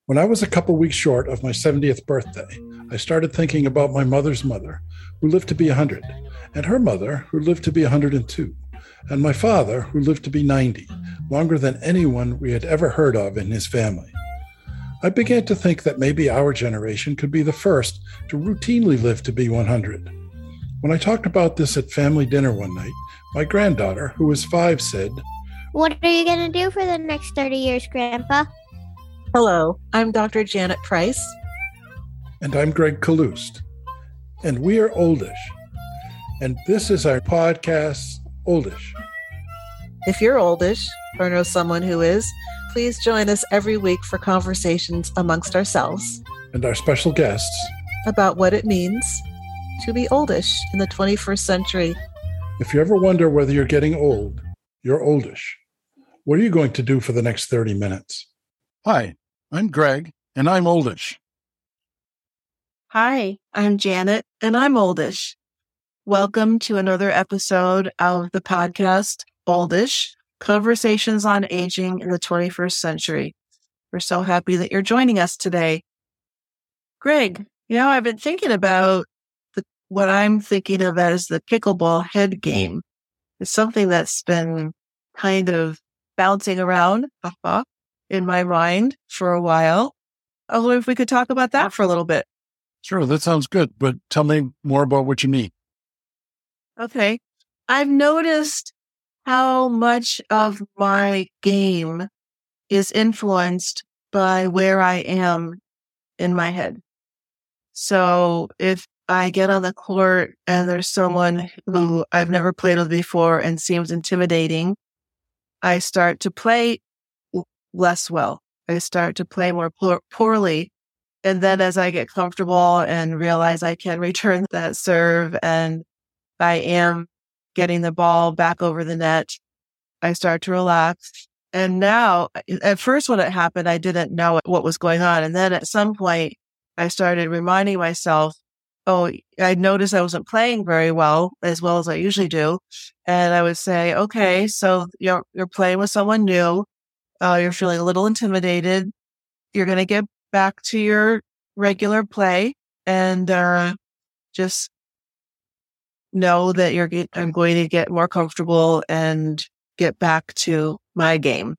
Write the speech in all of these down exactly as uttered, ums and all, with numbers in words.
When I was a couple weeks short of my seventieth birthday, I started thinking about my mother's mother, who lived to be one hundred, and her mother, who lived to be one hundred two, and my father, who lived to be ninety, longer than anyone we had ever heard of in his family. I began to think that maybe our generation could be the first to routinely live to be one hundred. When I talked about this at family dinner one night, my granddaughter, who was five, said, "What are you going to do for the next thirty years, Grandpa?" Hello, I'm Doctor Janet Price. And I'm Greg Kalust. And we are Oldish. And this is our podcast, Oldish. If you're oldish or know someone who is, please join us every week for conversations amongst ourselves And our special guests about what it means to be oldish in the twenty-first century. If you ever wonder whether you're getting old, you're oldish. What are you going to do for the next thirty minutes? Hi, I'm Greg, and I'm oldish. Hi, I'm Janet, and I'm oldish. Welcome to another episode of the podcast, Oldish, Conversations on Aging in the twenty-first Century. We're so happy that you're joining us today. Greg, you know, I've been thinking about the, what I'm thinking of as the pickleball head game. It's something that's been kind of bouncing around uh, in my mind for a while. I wonder if we could talk about that for a little bit. Sure, that sounds good, but tell me more about what you mean. Okay. I've noticed how much of my game is influenced by where I am in my head. So if I get on the court and there's someone who I've never played with before and seems intimidating, I start to play less well. I start to play more poor- poorly. And then as I get comfortable and realize I can return that serve and I am getting the ball back over the net, I start to relax. And now, at first when it happened, I didn't know what was going on. And then at some point, I started reminding myself, oh, I noticed I wasn't playing very well, as well as I usually do. And I would say, okay, so you're, you're playing with someone new. Uh, you're feeling a little intimidated. You're going to get back to your regular play and uh, just know that you're get, I'm going to get more comfortable and get back to my game.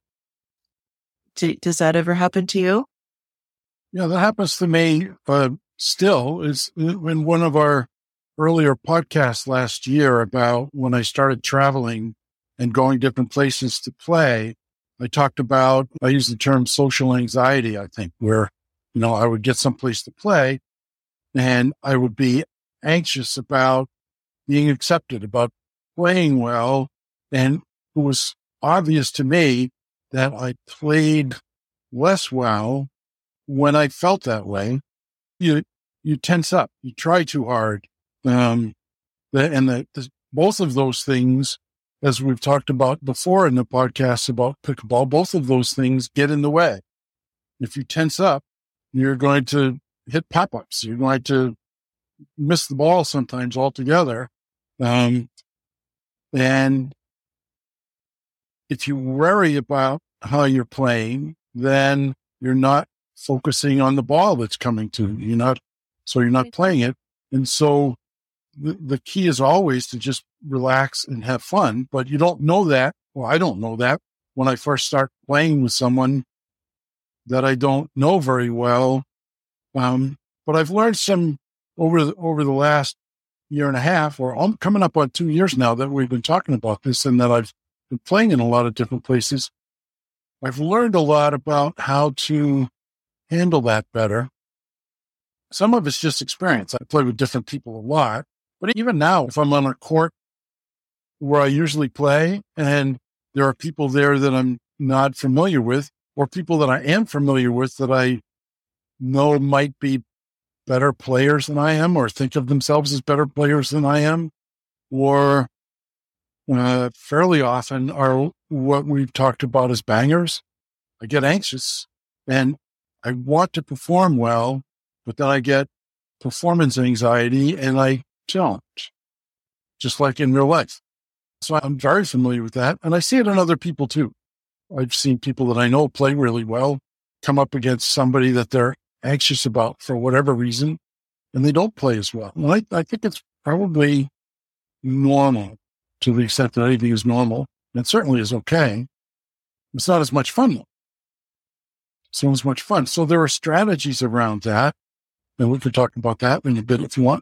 Do, does that ever happen to you? Yeah, that happens to me uh, still. Is in one of our earlier podcasts last year about when I started traveling and going different places to play, I talked about, I used the term social anxiety, I think, where, you know, I would get someplace to play and I would be anxious about being accepted, about playing well. And it was obvious to me that I played less well when I felt that way. You, you tense up, you try too hard. Um, the, and the, the, both of those things, as we've talked about before in the podcast about pickleball, both of those things get in the way. If you tense up, you're going to hit pop-ups. You're going to miss the ball sometimes altogether. Um, and if you worry about how you're playing, then you're not focusing on the ball that's coming to you. You're not, so you're not playing it. And so the, the key is always to just relax and have fun, but you don't know that. Well, I don't know that when I first start playing with someone that I don't know very well. Um, but I've learned some over the, over the last year and a half, or I'm coming up on two years now that we've been talking about this and that I've been playing in a lot of different places. I've learned a lot about how to handle that better. Some of it's just experience. I play with different people a lot, but even now, if I'm on a court where I usually play and there are people there that I'm not familiar with, or people that I am familiar with that I know might be better players than I am, or think of themselves as better players than I am, or uh, fairly often are what we've talked about as bangers, I get anxious and I want to perform well, but then I get performance anxiety and I don't, just like in real life. So I'm very familiar with that. And I see it in other people too. I've seen people that I know play really well come up against somebody that they're anxious about for whatever reason, and they don't play as well. Well, I, I think it's probably normal to the extent that anything is normal. It certainly is okay. It's not as much fun, though. It's not as much fun. So there are strategies around that, and we could talk about that in a bit if you want.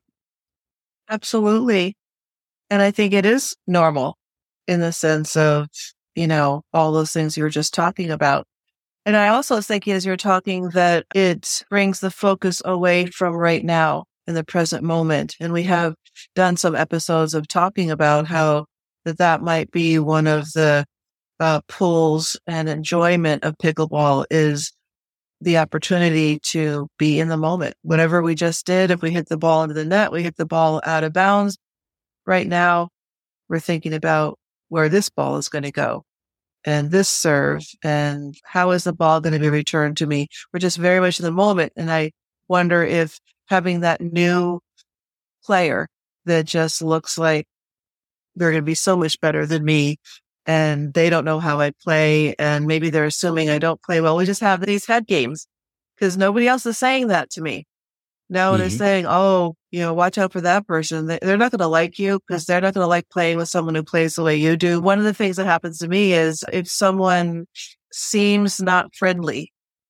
Absolutely. And I think it is normal in the sense of, you know, all those things you were just talking about. And I also think as you're talking that it brings the focus away from right now in the present moment. And we have done some episodes of talking about how that, that might be one of the uh, pulls and enjoyment of pickleball is the opportunity to be in the moment. Whatever we just did, if we hit the ball into the net, we hit the ball out of bounds. Right now, we're thinking about where this ball is going to go and this serve and how is the ball going to be returned to me. We're just very much in the moment. And I wonder if having that new player that just looks like they're going to be so much better than me and they don't know how I play and maybe they're assuming I don't play well. We just have these head games because nobody else is saying that to me. No, mm-hmm. They're saying, oh, you know, watch out for that person. They're not going to like you because they're not going to like playing with someone who plays the way you do. One of the things that happens to me is if someone seems not friendly,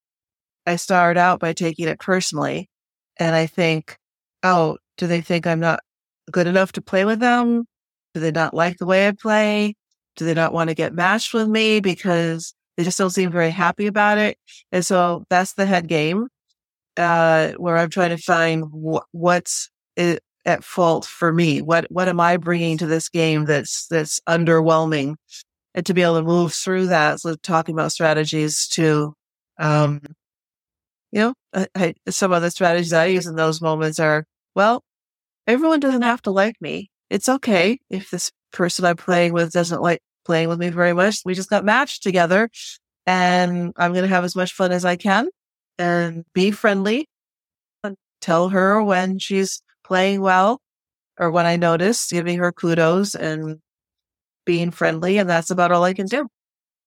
I start out by taking it personally. And I think, oh, do they think I'm not good enough to play with them? Do they not like the way I play? Do they not want to get matched with me because they just don't seem very happy about it? And so that's the head game. Uh, where I'm trying to find wh- what's it, at fault for me. What what am I bringing to this game that's that's underwhelming, and to be able to move through that. So talking about strategies to, um, you know, I, I, some of the strategies I use in those moments are, well, everyone doesn't have to like me. It's okay if this person I'm playing with doesn't like playing with me very much. We just got matched together, and I'm going to have as much fun as I can. And be friendly and tell her when she's playing well or when I notice, giving her kudos and being friendly. And that's about all I can do.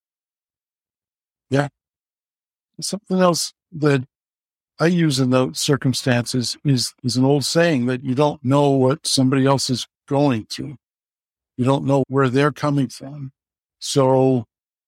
Yeah. Something else that I use in those circumstances is, is an old saying that you don't know what somebody else is going through. You don't know where they're coming from. So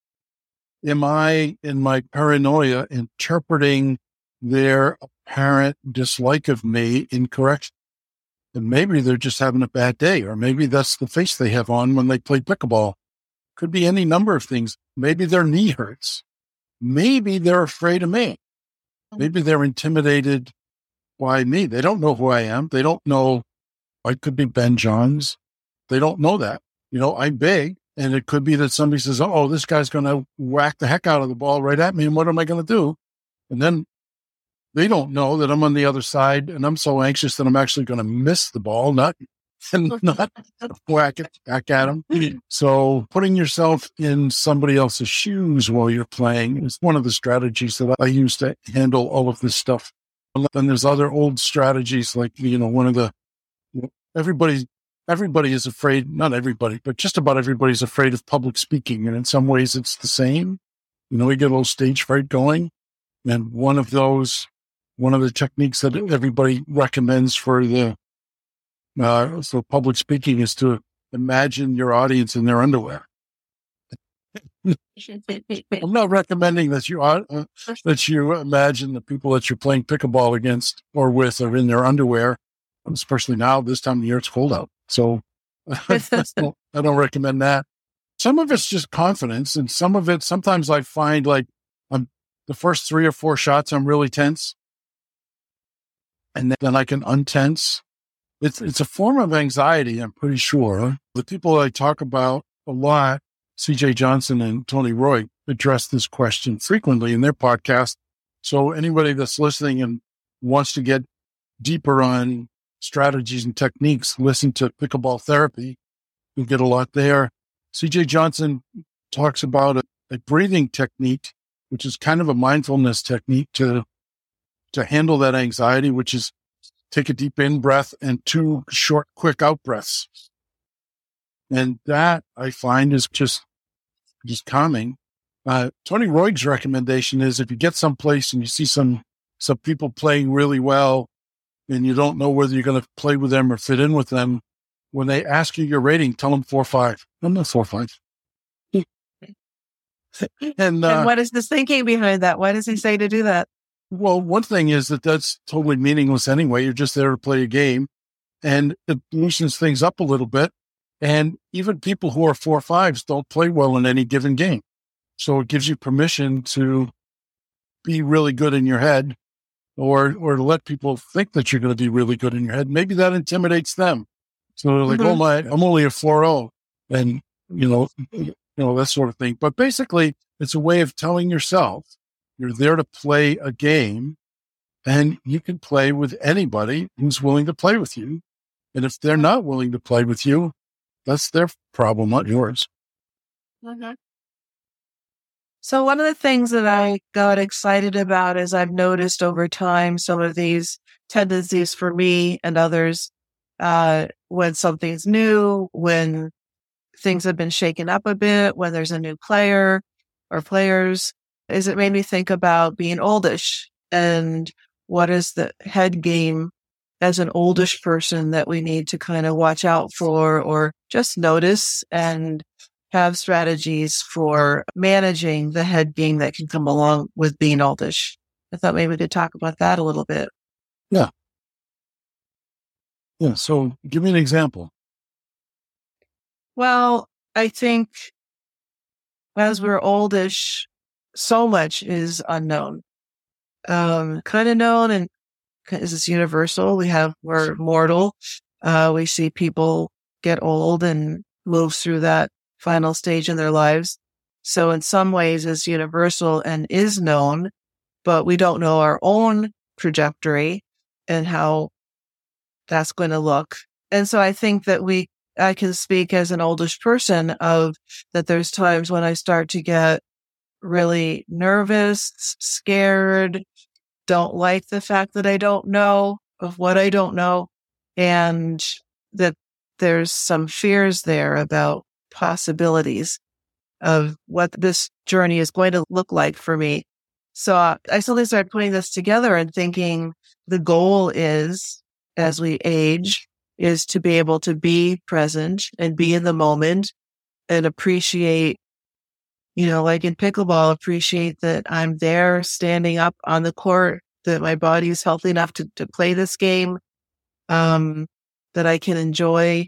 am I, in my paranoia, interpreting their apparent dislike of me incorrect? And maybe they're just having a bad day, or maybe that's the face they have on when they play pickleball. Could be any number of things. Maybe their knee hurts. Maybe they're afraid of me. Maybe they're intimidated by me. They don't know who I am. They don't know. I could be Ben Johns. They don't know that. You know, I'm big. And it could be that somebody says, oh, this guy's going to whack the heck out of the ball right at me. And what am I going to do? And then they don't know that I'm on the other side and I'm so anxious that I'm actually going to miss the ball, not, and not whack it back at them. So putting yourself in somebody else's shoes while you're playing is one of the strategies that I use to handle all of this stuff. And then there's other old strategies like, you know, one of the, everybody Everybody is afraid, not everybody, but just about everybody's afraid of public speaking. And in some ways it's the same. You know, we get a little stage fright going. And one of those, one of the techniques that everybody recommends for the, uh, so public speaking is to imagine your audience in their underwear. I'm not recommending that you, uh, that you imagine the people that you're playing pickleball against or with are in their underwear, especially now, this time of the year, it's cold out. So I don't, I don't recommend that. Some of it's just confidence, and some of it, sometimes I find like I'm the first three or four shots, I'm really tense, and then I can untense. It's it's a form of anxiety, I'm pretty sure. The people I talk about a lot, C J Johnson and Tony Roy, address this question frequently in their podcast. So anybody that's listening and wants to get deeper on strategies and techniques, listen to Pickleball Therapy. You'll get a lot there. C J Johnson talks about a, a breathing technique, which is kind of a mindfulness technique to, to handle that anxiety, which is take a deep in breath and two short, quick out breaths. And that I find is just, just calming. Uh, Tony Roig's recommendation is if you get someplace and you see some some people playing really well and you don't know whether you're going to play with them or fit in with them, when they ask you your rating, tell them four or five. I'm not four or five. and, uh, and what is this thinking behind that? Why does he say to do that? Well, one thing is that that's totally meaningless anyway. You're just there to play a game, and it loosens things up a little bit. And even people who are four or fives don't play well in any given game. So it gives you permission to be really good in your head, or or to let people think that you're going to be really good in your head. Maybe that intimidates them. So they're like, Mhm. oh my, I'm only a four oh, and you know, you know, that sort of thing. But basically, it's a way of telling yourself you're there to play a game, and you can play with anybody who's willing to play with you. And if they're not willing to play with you, that's their problem, not yours. Mhm. So one of the things that I got excited about is I've noticed over time some of these tendencies for me and others, uh, when something's new, when things have been shaken up a bit, when there's a new player or players, is it made me think about being oldish and what is the head game as an oldish person that we need to kind of watch out for or just notice and have strategies for managing the head game that can come along with being oldish. I thought maybe we could talk about that a little bit. Yeah. Yeah. So give me an example. Well, I think as we're oldish, so much is unknown. Um, kind of known and is this universal. We have, we're mortal. Uh, we see people get old and move through that final stage in their lives. So in some ways it's universal and is known, but we don't know our own trajectory and how that's going to look. And so I think that we, I can speak as an oldish person of that there's times when I start to get really nervous, scared, don't like the fact that I don't know of what I don't know, and that there's some fears there about possibilities of what this journey is going to look like for me. So uh, I suddenly started putting this together and thinking the goal is, as we age, is to be able to be present and be in the moment and appreciate, you know, like in pickleball, appreciate that I'm there standing up on the court, that my body is healthy enough to, to play this game, um, that I can enjoy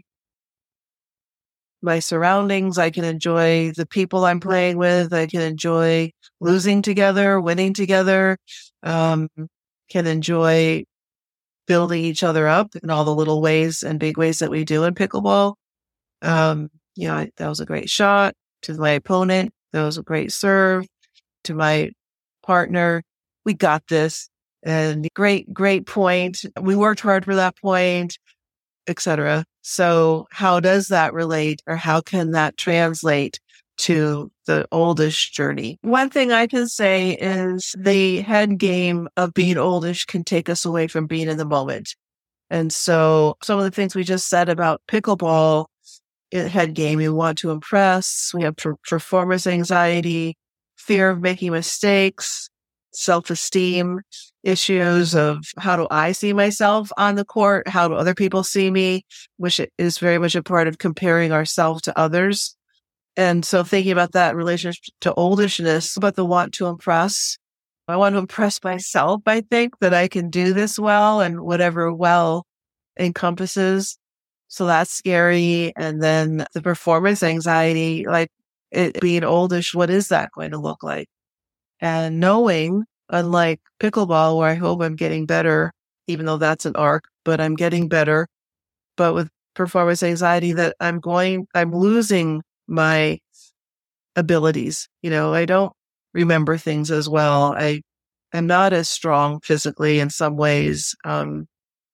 my surroundings. I can enjoy the people I'm playing with. I can enjoy losing together, winning together, um, can enjoy building each other up in all the little ways and big ways that we do in pickleball. Um, you know, I, that was a great shot to my opponent. That was a great serve to my partner. We got this, and great, great point. We worked hard for that point, et cetera. So how does that relate, or how can that translate to the oldish journey? One thing I can say is the head game of being oldish can take us away from being in the moment. And so some of the things we just said about pickleball, head game, we want to impress, we have performance anxiety, fear of making mistakes, self-esteem issues of how do I see myself on the court? How do other people see me? Which is very much a part of comparing ourselves to others. And so thinking about that relationship to oldishness, but the want to impress, I want to impress myself, I think, that I can do this well and whatever well encompasses. So that's scary. And then the performance anxiety, like it being oldish, what is that going to look like? And knowing, unlike pickleball, where I hope I'm getting better, even though that's an arc, but I'm getting better. But with performance anxiety, that I'm going, I'm losing my abilities. You know, I don't remember things as well. I am not as strong physically in some ways. Um,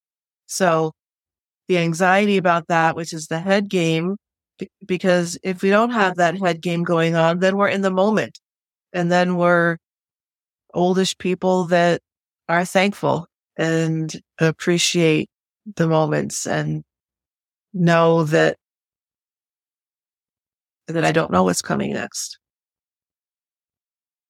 so the anxiety about that, which is the head game, b- because if we don't have that head game going on, then we're in the moment. And then we're oldish people that are thankful and appreciate the moments and know that that I don't know what's coming next.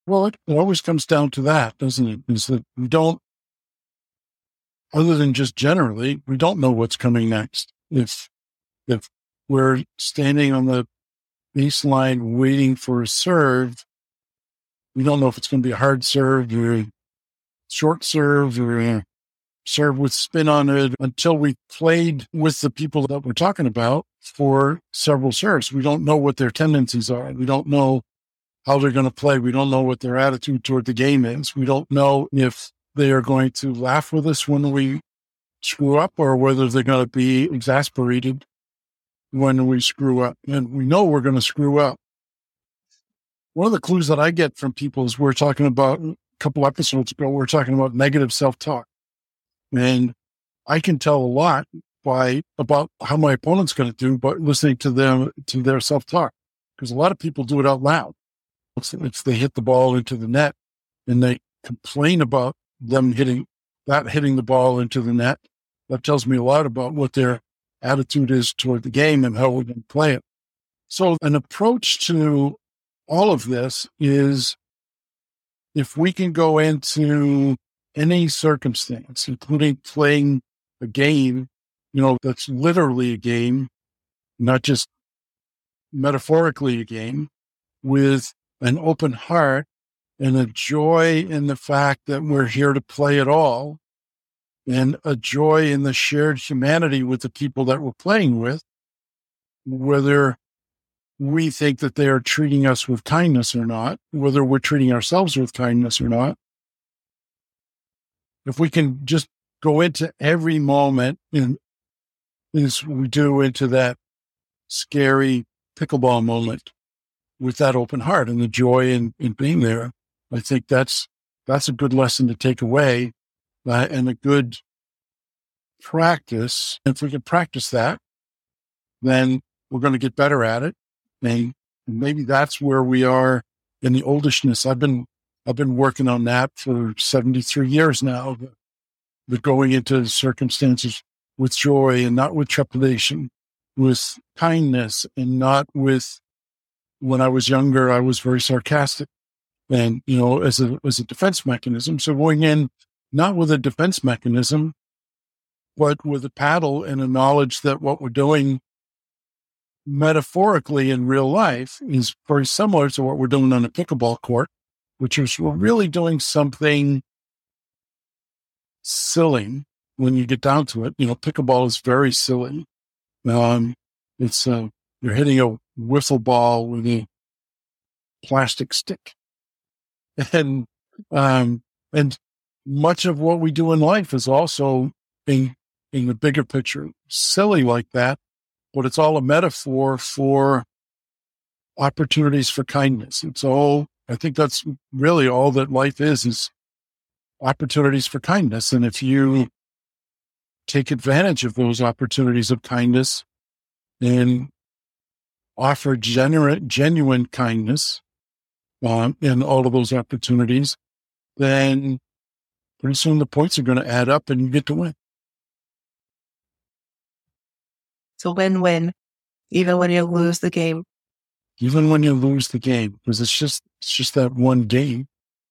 Well, it, it always comes down to that, doesn't it? Is that we don't, other than just generally, we don't know what's coming next. If if we're standing on the baseline waiting for a serve, we don't know if it's going to be a hard serve or a short serve or a serve with spin on it until we played with the people that we're talking about for several serves. We don't know what their tendencies are. We don't know how they're going to play. We don't know what their attitude toward the game is. We don't know if they are going to laugh with us when we screw up or whether they're going to be exasperated when we screw up. And we know we're going to screw up. One of the clues that I get from people is we're talking about a couple episodes ago, we're talking about negative self-talk. And I can tell a lot by about how my opponent's going to do, but listening to them, to their self-talk, because a lot of people do it out loud. It's, it's they hit the ball into the net and they complain about them hitting that hitting the ball into the net. That tells me a lot about what their attitude is toward the game and how we're going to play it. So an approach to all of this is if we can go into any circumstance, including playing a game, you know, that's literally a game, not just metaphorically a game, with an open heart and a joy in the fact that we're here to play it all, and a joy in the shared humanity with the people that we're playing with, whether we think that they are treating us with kindness or not, whether we're treating ourselves with kindness or not. If we can just go into every moment, and as we do into that scary pickleball moment with that open heart and the joy in, in being there, I think that's that's a good lesson to take away uh, and a good practice. If we can practice that, then we're going to get better at it. And maybe that's where we are in the oldishness. I've been I've been working on that for seventy-three years now, but going into circumstances with joy and not with trepidation, with kindness and not with, when I was younger, I was very sarcastic and, you know, as a, as a defense mechanism. So going in, not with a defense mechanism, but with a paddle and a knowledge that what we're doing metaphorically in real life is very similar to what we're doing on a pickleball court, which is we're really doing something silly when you get down to it. You know, pickleball is very silly. Um, it's, uh, you're hitting a wiffle ball with a plastic stick. And, um, and much of what we do in life is also in, in the bigger picture, silly like that, but it's all a metaphor for opportunities for kindness. It's all, I think that's really all that life is, is opportunities for kindness. And if you take advantage of those opportunities of kindness and offer genuine, genuine kindness um, in all of those opportunities, then pretty soon the points are going to add up and you get to win. It's a win-win, even when you lose the game. Even when you lose the game, because it's just it's just that one game.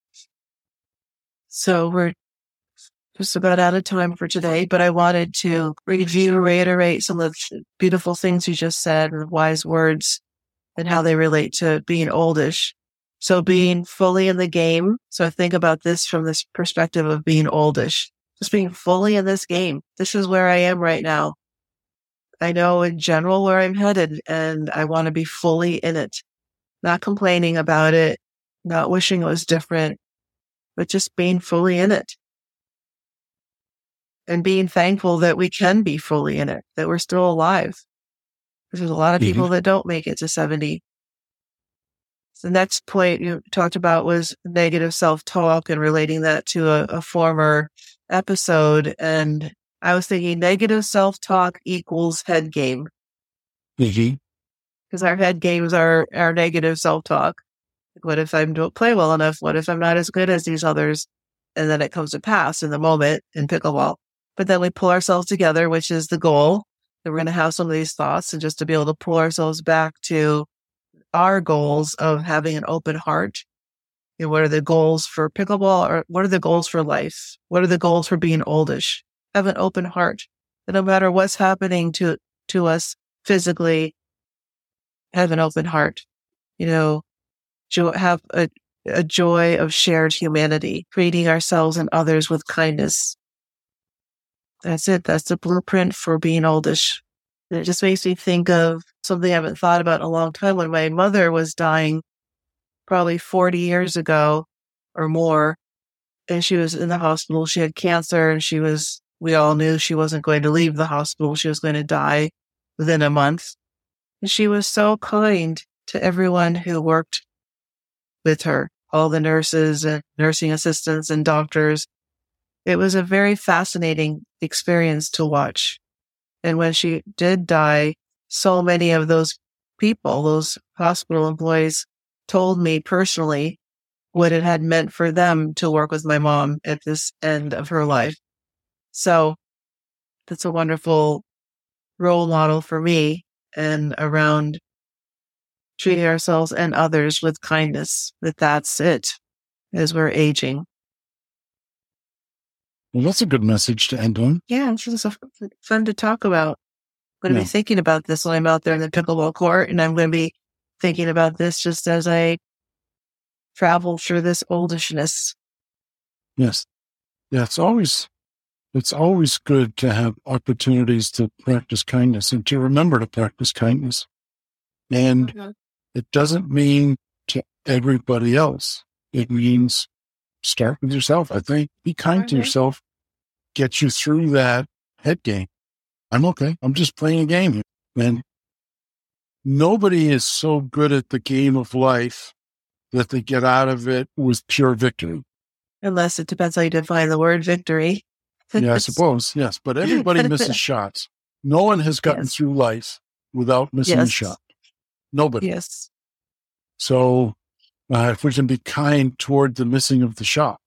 So we're just about out of time for today, but I wanted to review, reiterate some of the beautiful things you just said and wise words and how they relate to being oldish. So being fully in the game. So I think about this from this perspective of being oldish, just being fully in this game. This is where I am right now. I know in general where I'm headed and I want to be fully in it, not complaining about it, not wishing it was different, but just being fully in it and being thankful that we can be fully in it, that we're still alive. There's a lot of people mm-hmm. that don't make it to seventy. The next point you talked about was negative self-talk and relating that to a, a former episode. And I was thinking negative self-talk equals head game. Mm-hmm. Because our head games are our negative self-talk. Like, what if I don't play well enough? What if I'm not as good as these others? And then it comes to pass in the moment in pickleball. But then we pull ourselves together, which is the goal, that we're going to have some of these thoughts and just to be able to pull ourselves back to our goals of having an open heart You know, what are the goals for pickleball, or what are the goals for life? What are the goals for being oldish? Have an open heart. That no matter what's happening to, to us physically, have an open heart. You know, jo- have a, a joy of shared humanity, treating ourselves and others with kindness. That's it. That's the blueprint for being oldish. And it just makes me think of something I haven't thought about in a long time. When my mother was dying, probably forty years ago or more, and she was in the hospital. She had cancer, and she was, we all knew she wasn't going to leave the hospital. She was going to die within a month. And she was so kind to everyone who worked with her, all the nurses and nursing assistants and doctors. It was a very fascinating experience to watch. And when she did die, so many of those people, those hospital employees, told me personally what it had meant for them to work with my mom at this end of her life. So that's a wonderful role model for me, and around treating ourselves and others with kindness, that that's it as we're aging. Well, that's a good message to end on. Yeah, it's just fun to talk about. I'm going to Yeah. be thinking about this when I'm out there in the pickleball court, and I'm going to be thinking about this just as I travel through this oldishness. Yes. Yeah, it's always it's always good to have opportunities to practice kindness and to remember to practice kindness. And Mhm. it doesn't mean to everybody else. It means start with yourself. I think be kind to Mhm. yourself, get you through that head game. I'm okay. I'm just playing a game here. And nobody is so good at the game of life that they get out of it with pure victory. Unless it depends how you define the word victory. Yeah, I suppose. Yes. But everybody misses shots. No one has gotten Yes. through life without missing a Yes. shot. Nobody. Yes. So uh, if we can be kind toward the missing of the shot,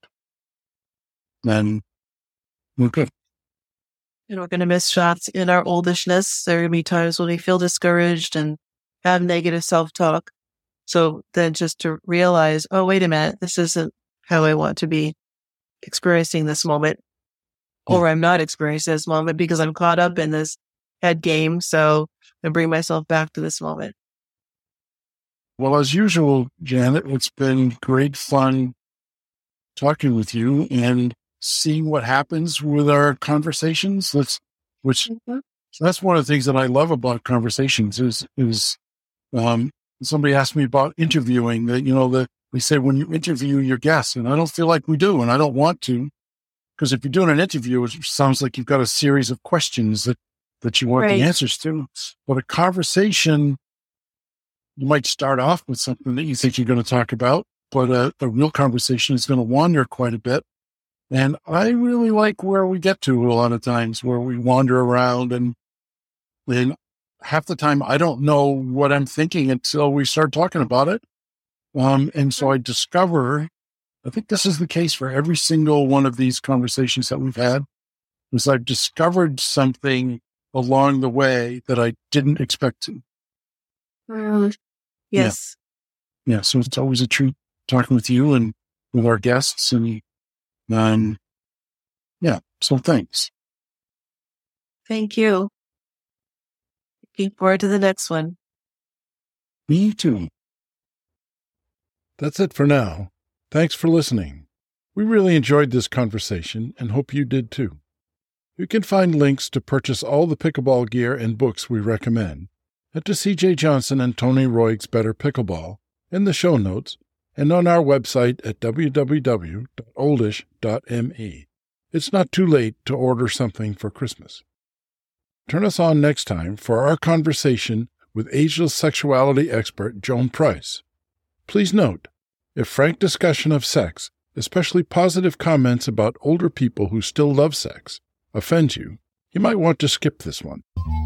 then we're good. And we're going to miss shots in our oldishness. There are going to be times when we feel discouraged and have negative self-talk. So then just to realize, oh, wait a minute, this isn't how I want to be experiencing this moment. Or I'm not experiencing this moment because I'm caught up in this head game. So I bring myself back to this moment. Well, as usual, Janet, it's been great fun talking with you and seeing what happens with our conversations. That's which Mm-hmm. that's one of the things that I love about conversations is is um, somebody asked me about interviewing. That you know, the we say when you interview your guests, and I don't feel like we do, and I don't want to, because if you're doing an interview, it sounds like you've got a series of questions that that you want Right. the answers to. But a conversation, you might start off with something that you think you're going to talk about, but a, a real conversation is going to wander quite a bit. And I really like where we get to a lot of times, where we wander around, and then half the time I don't know what I'm thinking until we start talking about it. Um, and so I discover, I think this is the case for every single one of these conversations that we've had, is I've discovered something along the way that I didn't expect to. Mm. Yes. Yeah, so it's always a treat talking with you and with our guests. And um, yeah, so thanks. Thank you. Looking forward to the next one. Me too. That's it for now. Thanks for listening. We really enjoyed this conversation and hope you did too. You can find links to purchase all the pickleball gear and books we recommend at to C J Johnson and Tony Roig's Better Pickleball in the show notes and on our website at w w w dot oldish dot m e. It's not too late to order something for Christmas. Turn us on next time for our conversation with ageless sexuality expert Joan Price. Please note, if frank discussion of sex, especially positive comments about older people who still love sex, offends you, you might want to skip this one.